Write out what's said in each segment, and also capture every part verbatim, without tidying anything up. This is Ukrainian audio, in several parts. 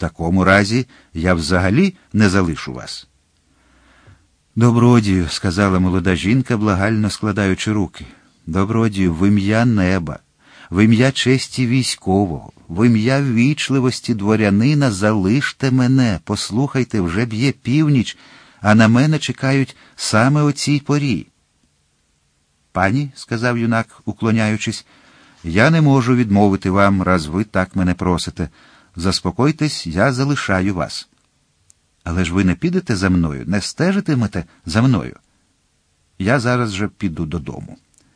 такому разі я взагалі не залишу вас. Добродію, сказала молода жінка, благально складаючи руки. Добродію, в ім'я неба, в ім'я честі військового, в ім'я ввічливості дворянина залиште мене, послухайте, вже б'є північ, а на мене чекають саме о цій порі. Пані, сказав юнак, уклоняючись, я не можу відмовити вам, раз ви так мене просите. Заспокойтесь, я залишаю вас. Але ж ви не підете за мною, не стежитимете за мною. Я зараз же піду додому.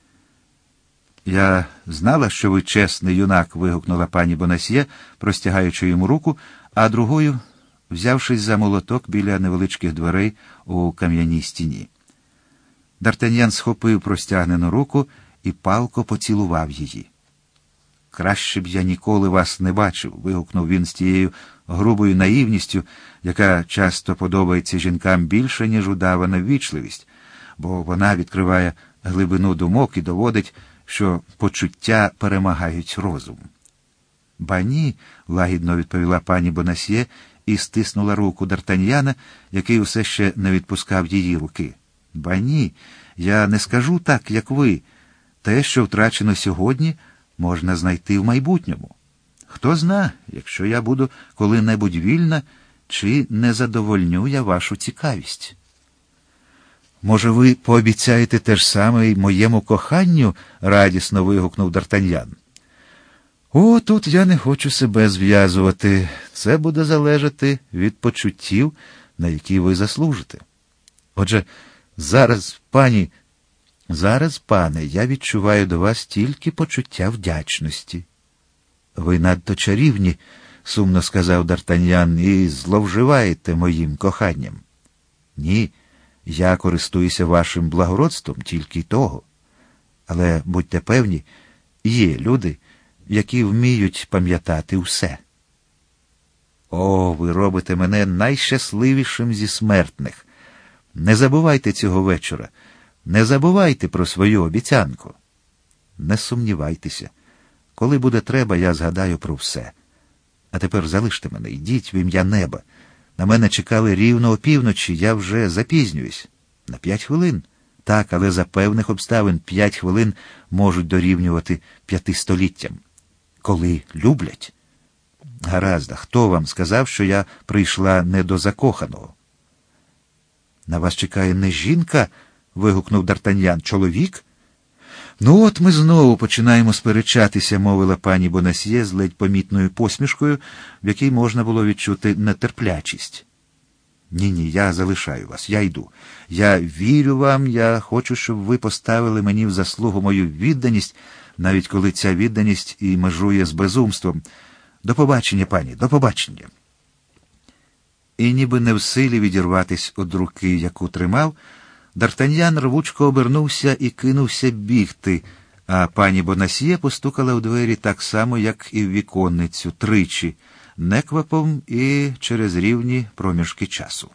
Я знала, що ви чесний юнак, вигукнула пані Бонасьє, простягаючи йому руку, а другою, взявшись за молоток біля невеличких дверей у кам'яній стіні. Д'Артаньян схопив простягнену руку і палко поцілував її. «Краще б я ніколи вас не бачив», – вигукнув він з тією грубою наївністю, яка часто подобається жінкам більше, ніж удавана ввічливість, бо вона відкриває глибину думок і доводить, що почуття перемагають розум. «Ба ні», – лагідно відповіла пані Бонасьє і стиснула руку Д'Артаньяна, який усе ще не відпускав її руки. «Ба ні, я не скажу так, як ви. Те, що втрачено сьогодні, можна знайти в майбутньому. Хто зна, якщо я буду коли-небудь вільна, чи не задовольню я вашу цікавість». «Може, ви пообіцяєте те ж саме й моєму коханню?» – радісно вигукнув Д'Артаньян. «О, тут я не хочу себе зв'язувати. Це буде залежати від почуттів, на які ви заслужите. Отже, зараз, пані, зараз, пане, я відчуваю до вас тільки почуття вдячності». «Ви надто чарівні», – сумно сказав Д'Артаньян, – «і зловживаєте моїм коханням». «Ні, я користуюся вашим благородством тільки й того. Але будьте певні, є люди, які вміють пам'ятати все». «О, ви робите мене найщасливішим зі смертних. Не забувайте цього вечора. Не забувайте про свою обіцянку». «Не сумнівайтеся. Коли буде треба, я згадаю про все. А тепер залиште мене, йдіть в ім'я неба. На мене чекали рівно опівночі, я вже запізнююсь. На п'ять хвилин. Так, але за певних обставин п'ять хвилин можуть дорівнювати п'яти століттям. Коли люблять». «Гаразд, а хто вам сказав, що я прийшла не до закоханого?» «На вас чекає не жінка?» – вигукнув Д'Артаньян. «Чоловік?» «Ну от ми знову починаємо сперечатися», – мовила пані Бонасьє з ледь помітною посмішкою, в якій можна було відчути нетерплячість. «Ні-ні, я залишаю вас, я йду. Я вірю вам, я хочу, щоб ви поставили мені в заслугу мою відданість, навіть коли ця відданість і межує з безумством. До побачення, пані, до побачення». І ніби не в силі відірватись від руки, яку тримав, Д'Артаньян рвучко обернувся і кинувся бігти, а пані Бонасьє постукала в двері так само, як і в віконницю, тричі, неквапом і через рівні проміжки часу.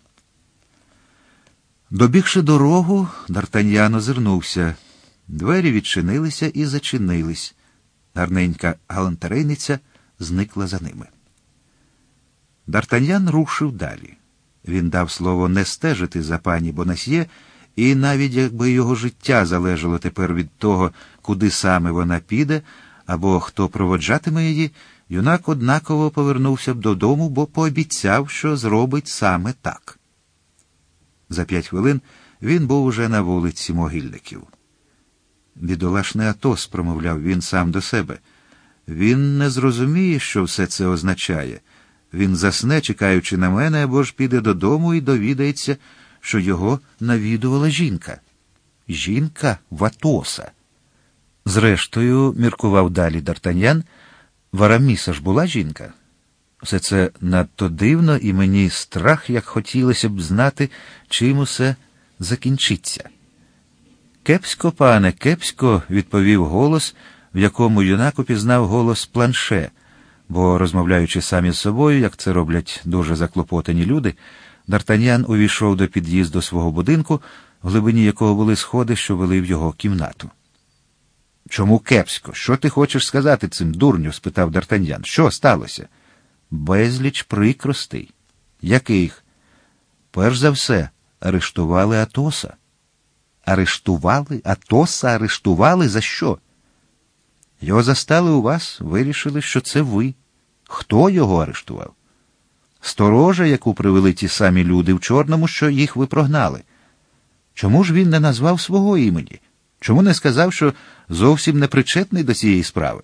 Добігши дорогу, Д'Артаньян озирнувся. Двері відчинилися і зачинились. Гарненька галантерейниця зникла за ними. Д'Артаньян рушив далі. Він дав слово не стежити за пані Бонасьє, і навіть якби його життя залежало тепер від того, куди саме вона піде, або хто проводжатиме її, юнак однаково повернувся б додому, бо пообіцяв, що зробить саме так. За п'ять хвилин він був уже на вулиці Могильників. «Бідолашний Атос», – промовляв він сам до себе. «Він не зрозуміє, що все це означає. Він засне, чекаючи на мене, або ж піде додому і довідається, що його навідувала жінка. Жінка в Атоса». Зрештою, міркував далі Д'Артаньян, в Араміса ж була жінка. Все це надто дивно, і мені страх, як хотілося б знати, чим усе закінчиться. «Кепсько, пане, кепсько», – відповів голос, в якому юнак упізнав голос Планше, бо, розмовляючи самі з собою, як це роблять дуже заклопотані люди, Д'Артаньян увійшов до під'їзду свого будинку, в глибині якого були сходи, що вели в його кімнату. «Чому кепсько? Що ти хочеш сказати цим, дурню?» – спитав Д'Артаньян. «Що сталося?» безліч прикростей. Яких? Перш за все, арештували Атоса. Арештували? Атоса арештували? За що? Його застали у вас, вирішили, що це ви. Хто його арештував? Сторожа, яку привели ті самі люди в чорному, що їх ви прогнали. Чому ж він не назвав свого імені? Чому не сказав, що зовсім не причетний до цієї справи?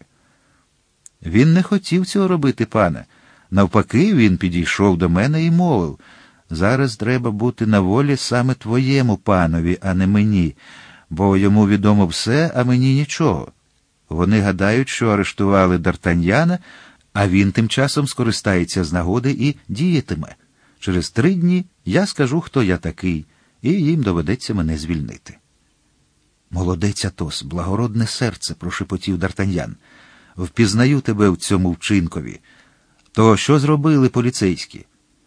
Він не хотів цього робити, пане. Навпаки, він підійшов до мене і мовив: «Зараз треба бути на волі саме твоєму панові, а не мені, бо йому відомо все, а мені нічого. Вони гадають, що арештували Д'Артаньяна, а він тим часом скористається з нагоди і діятиме. Через три дні я скажу, хто я такий, і їм доведеться мене звільнити». «Молодець, Атос, благородне серце», – прошепотів Д'Артаньян. «Впізнаю тебе в цьому вчинкові. То що зробили поліцейські?»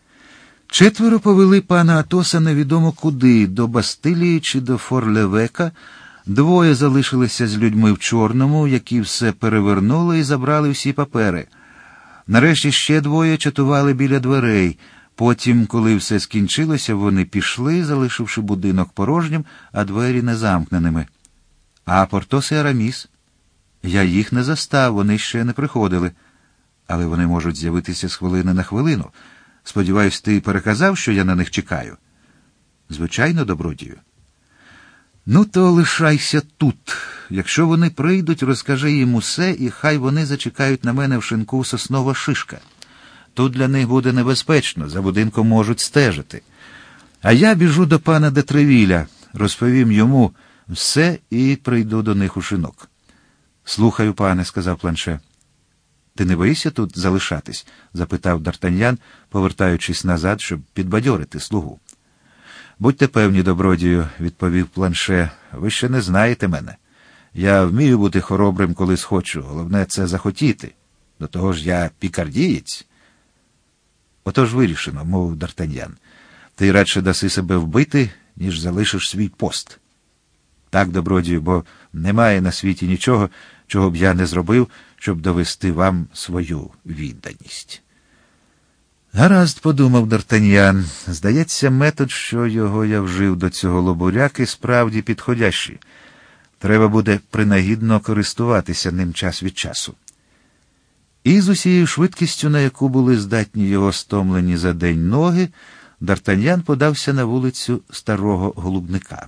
Четверо повели пана Атоса невідомо куди, до Бастилії чи до Форлевека. Двоє залишилися з людьми в чорному, які все перевернули і забрали всі папери. Нарешті ще двоє чатували біля дверей. Потім, коли все скінчилося, вони пішли, залишивши будинок порожнім, а двері незамкненими. А Портос і Араміс? Я їх не застав, вони ще не приходили. Але вони можуть з'явитися з хвилини на хвилину. Сподіваюсь, ти переказав, що я на них чекаю? Звичайно, добродію. Ну, то лишайся тут. Якщо вони прийдуть, розкажи їм усе, і хай вони зачекають на мене в шинку Соснова Шишка. Тут для них буде небезпечно, за будинком можуть стежити. А я біжу до пана де Тревіля, розповім йому все і прийду до них у шинок. Слухаю, пане, сказав Планше. Ти не боїшся тут залишатись? Запитав Д'Артаньян, повертаючись назад, щоб підбадьорити слугу. Будьте певні, добродію, відповів Планше, ви ще не знаєте мене. Я вмію бути хоробрим, коли схочу, головне це захотіти. До того ж я пікардієць. Отож вирішено, мовив Д'Артаньян. Ти радше даси себе вбити, ніж залишиш свій пост. Так, добродію, бо немає на світі нічого, чого б я не зробив, щоб довести вам свою відданість. Гаразд, подумав Д'Артаньян. Здається, метод, що його я вжив до цього лобуряки, справді підходящий. Треба буде принагідно користуватися ним час від часу. І з усією швидкістю, на яку були здатні його стомлені за день ноги, Д'Артаньян подався на вулицю Старого Голубника.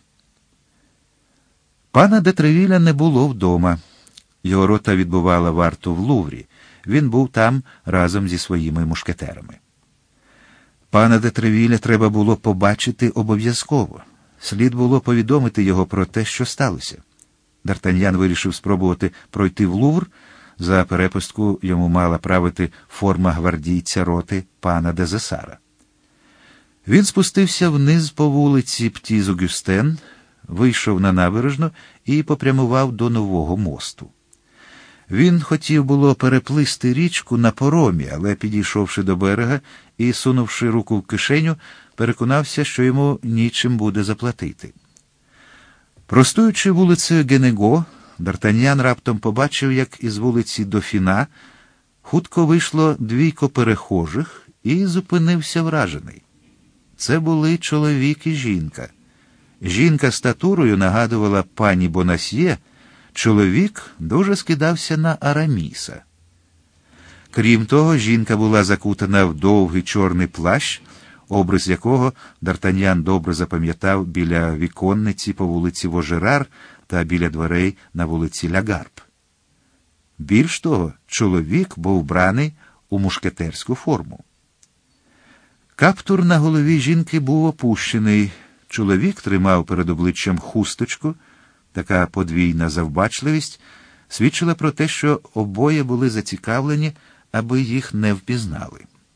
Пана де Тревіля не було вдома. Його рота відбувала варту в Луврі. Він був там разом зі своїми мушкетерами. Пана де Тревіля треба було побачити обов'язково. Слід було повідомити його про те, що сталося. Д'Артаньян вирішив спробувати пройти в Лувр. За перепустку йому мала правити форма гвардійця роти пана де Зесара. Він спустився вниз по вулиці Птіз-Огюстен, вийшов на набережну і попрямував до нового мосту. Він хотів було переплисти річку на поромі, але, підійшовши до берега і сунувши руку в кишеню, переконався, що йому нічим буде заплатити. Простуючи вулицею Генего, Д'Артаньян раптом побачив, як із вулиці Дофіна хутко вийшло двійко перехожих і зупинився вражений. Це були чоловік і жінка. Жінка статурою нагадувала пані Бонасьє, чоловік дуже скидався на Араміса. Крім того, жінка була закутана в довгий чорний плащ, образ якого Д'Артаньян добре запам'ятав біля віконниці по вулиці Вожерар та біля дверей на вулиці Лягарб. Більш того, чоловік був вбраний у мушкетерську форму. Каптур на голові жінки був опущений. Чоловік тримав перед обличчям хусточку. Така подвійна завбачливість свідчила про те, що обоє були зацікавлені, аби їх не впізнали.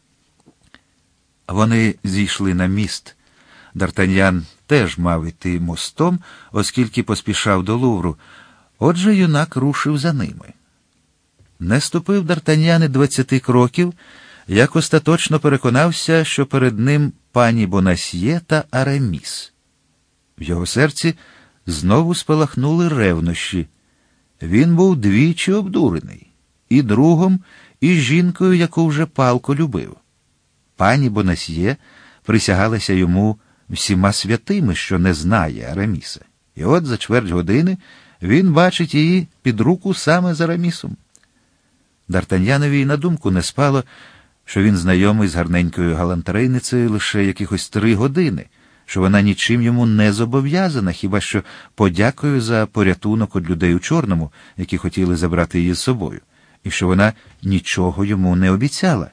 Вони зійшли на міст. Д'Артаньян теж мав іти мостом, оскільки поспішав до Лувру. Отже, юнак рушив за ними. Не ступив Д'Артаньян і двадцяти кроків, як остаточно переконався, що перед ним пані Бонасьє та Араміс. В його серці знову спалахнули ревнощі. Він був двічі обдурений. І другом, і жінкою, яку вже палко любив. Пані Бонасьє присягалася йому всіма святими, що не знає Араміса. І от за чверть години він бачить її під руку саме з Арамісом. Д'Артаньянові й на думку не спало, що він знайомий з гарненькою галантерейницею лише якихось три години, що вона нічим йому не зобов'язана, хіба що подякою за порятунок від людей у чорному, які хотіли забрати її з собою, і що вона нічого йому не обіцяла.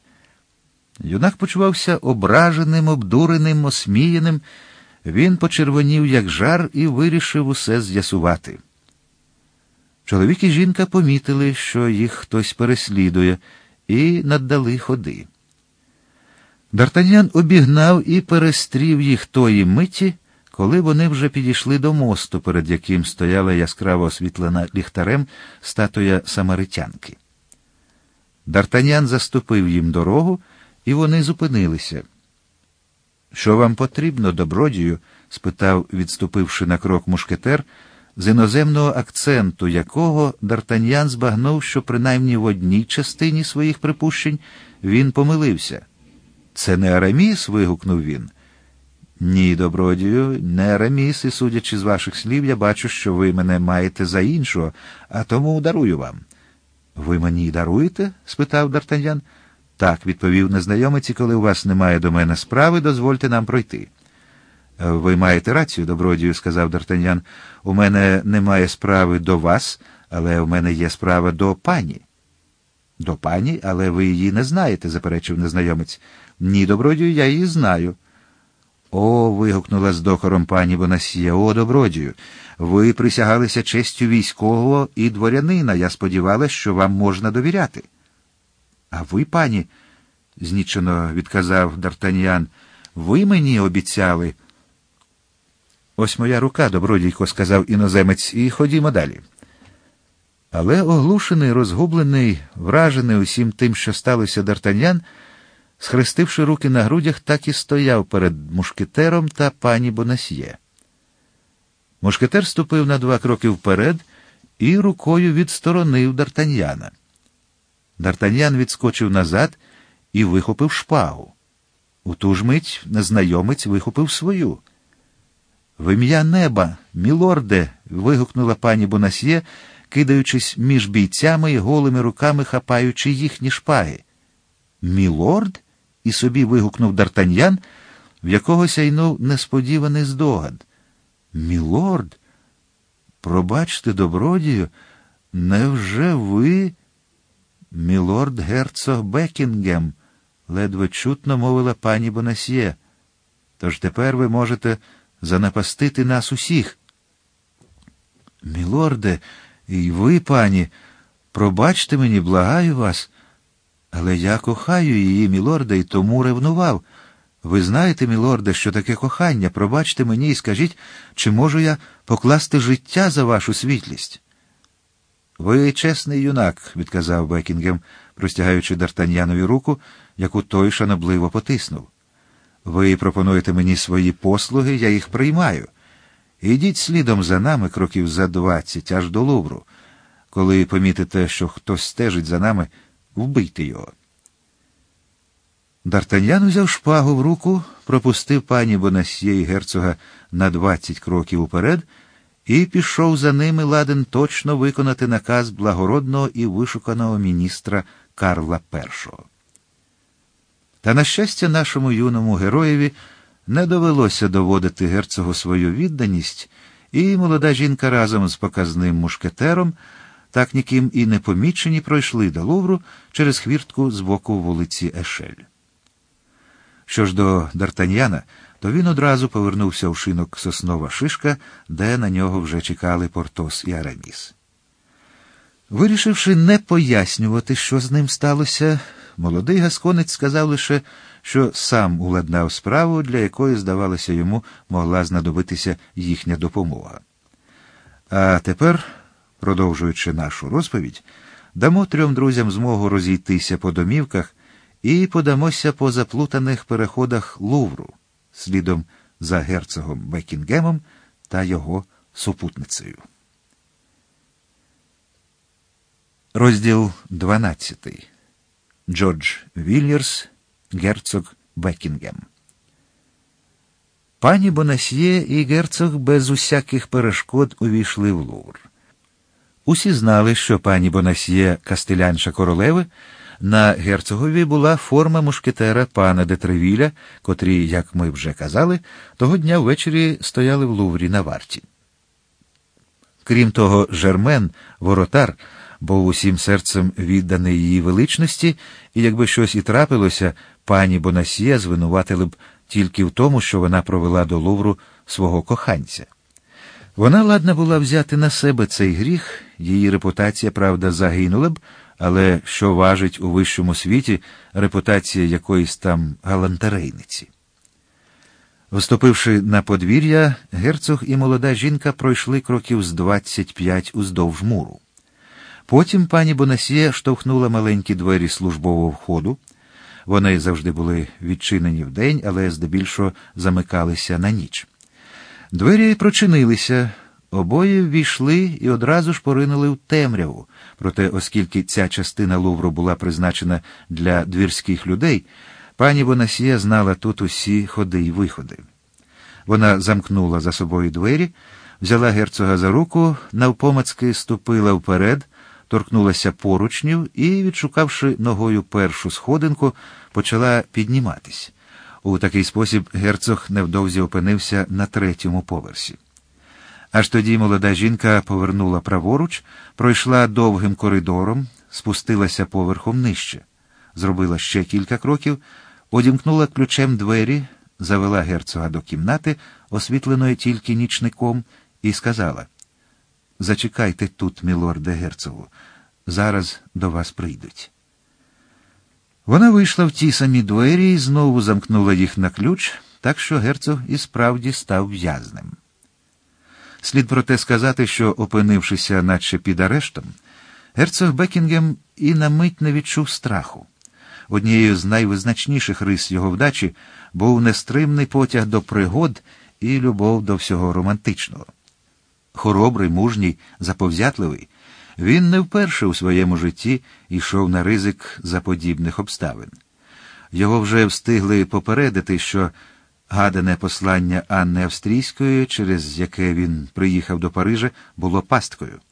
Юнак почувався ображеним, обдуреним, осміяним. Він почервонів, як жар, і вирішив усе з'ясувати. Чоловік і жінка помітили, що їх хтось переслідує, і наддали ходи. Д'Артаньян обігнав і перестрів їх тої миті, коли вони вже підійшли до мосту, перед яким стояла яскраво освітлена ліхтарем статуя самаритянки. Д'Артаньян заступив їм дорогу, і вони зупинилися. «Що вам потрібно, добродію?» – спитав, відступивши на крок мушкетер, з іноземного акценту якого Д'Артаньян збагнув, що принаймні в одній частині своїх припущень він помилився. «Це не Араміс?» – вигукнув він. «Ні, добродію, не Араміс, і, судячи з ваших слів, я бачу, що ви мене маєте за іншого, а тому дарую вам». «Ви мені даруєте?» – спитав Д'Артаньян. «Так», – відповів незнайомець, – «коли у вас немає до мене справи, дозвольте нам пройти». «Ви маєте рацію, добродію», – сказав Д'Артаньян. «У мене немає справи до вас, але у мене є справа до пані». «До пані? Але ви її не знаєте», – заперечив незнайомець. «Ні, добродію, я її знаю». «О», – вигукнула з докором пані Бонасьє, – «о, добродію, ви присягалися честю військового і дворянина, я сподівалась, що вам можна довіряти». «А ви, пані», – знічено відказав Д'Артаньян, – «ви мені обіцяли». «Ось моя рука, добродійко», – сказав іноземець, – «і ходімо далі». Але оглушений, розгублений, вражений усім тим, що сталося, Д'Артаньян, схрестивши руки на грудях, так і стояв перед мушкетером та пані Бонасьє. Мушкетер ступив на два кроки вперед і рукою відсторонив Д'Артаньяна. Д'Артаньян відскочив назад і вихопив шпагу. У ту ж мить незнайомець вихопив свою. «В ім'я неба, мілорде!» – вигукнула пані Бонасьє, кидаючись між бійцями і голими руками хапаючи їхні шпаги. «Мілорд?» – і собі вигукнув Д'Артаньян, в якого сяйнув несподіваний здогад. «Мілорд? Пробачте, добродію, невже ви...» «Мілорд герцог Бекінгем», – ледве чутно мовила пані Бонасьє. «Тож тепер ви можете занапастити нас усіх». «Мілорде, і ви, пані, пробачте мені, благаю вас, але я кохаю її, мілорде, і тому ревнував. Ви знаєте, мілорде, що таке кохання, пробачте мені і скажіть, чи можу я покласти життя за вашу світлість?» «Ви чесний юнак», – відказав Бекінгем, простягаючи Д'Артаньянові руку, яку той шанобливо потиснув. «Ви пропонуєте мені свої послуги, я їх приймаю. Ідіть слідом за нами кроків за двадцять, аж до Лувру. Коли помітите, що хтось стежить за нами, вбийте його». Д'Артаньян взяв шпагу в руку, пропустив пані Бонасьє і герцога на двадцять кроків уперед і пішов за ними, ладен точно виконати наказ благородного і вишуканого міністра Карла Першого. Та, на щастя, нашому юному героєві не довелося доводити герцогу свою відданість, і молода жінка разом з показним мушкетером, так ніким і не помічені, пройшли до Лувру через хвіртку з боку вулиці Ешель. Що ж до Д'Артаньяна, то він одразу повернувся у шинок Соснова Шишка, де на нього вже чекали Портос і Араміс. Вирішивши не пояснювати, що з ним сталося, молодий гасконець сказав лише, що сам уладнав справу, для якої, здавалося йому, могла знадобитися їхня допомога. А тепер, продовжуючи нашу розповідь, дамо трьом друзям змогу розійтися по домівках і подамося по заплутаних переходах Лувру, слідом за герцогом Бекінгемом та його супутницею. Розділ дванадцятий. Джордж Вільярс, герцог Бекінгем. Пані Бонасьє і герцог без усяких перешкод увійшли в Лувр. Усі знали, що пані Бонасьє, кастелянша королеви, на герцогові була форма мушкетера пана де Тревіля, котрі, як ми вже казали, того дня ввечері стояли в Луврі на варті. Крім того, Жермен, воротар, був усім серцем відданий її величності, і якби щось і трапилося, пані Бонасьє звинуватили б тільки в тому, що вона провела до Лувру свого коханця. Вона ладна була взяти на себе цей гріх, її репутація, правда, загинула б, але що важить у вищому світі репутація якоїсь там галантерейниці. Вступивши на подвір'я, герцог і молода жінка пройшли кроків з двадцять п'ять уздовж муру. Потім пані Бонасьє штовхнула маленькі двері службового входу. Вони завжди були відчинені вдень, але здебільшого замикалися на ніч. Двері прочинилися, обоє ввійшли і одразу ж поринули в темряву. Проте, оскільки ця частина Лувру була призначена для двірських людей, пані Бонасьє знала тут усі ходи й виходи. Вона замкнула за собою двері, взяла герцога за руку, навпомацки ступила вперед, торкнулася поручнів і, відшукавши ногою першу сходинку, почала підніматись. У такий спосіб герцог невдовзі опинився на третьому поверсі. Аж тоді молода жінка повернула праворуч, пройшла довгим коридором, спустилася поверхом нижче. Зробила ще кілька кроків, одімкнула ключем двері, завела герцога до кімнати, освітленої тільки нічником, і сказала: «Зачекайте тут, мілорде герцогу, зараз до вас прийдуть». Вона вийшла в ті самі двері і знову замкнула їх на ключ, так що герцог і справді став в'язнем. Слід проте сказати, що, опинившися наче під арештом, герцог Бекінгем і на мить не відчув страху. Однією з найвизначніших рис його вдачі був нестримний потяг до пригод і любов до всього романтичного. Хоробрий, мужній, заповзятливий, він не вперше у своєму житті йшов на ризик за подібних обставин. Його вже встигли попередити, що гадане послання Анни Австрійської, через яке він приїхав до Парижа, було пасткою.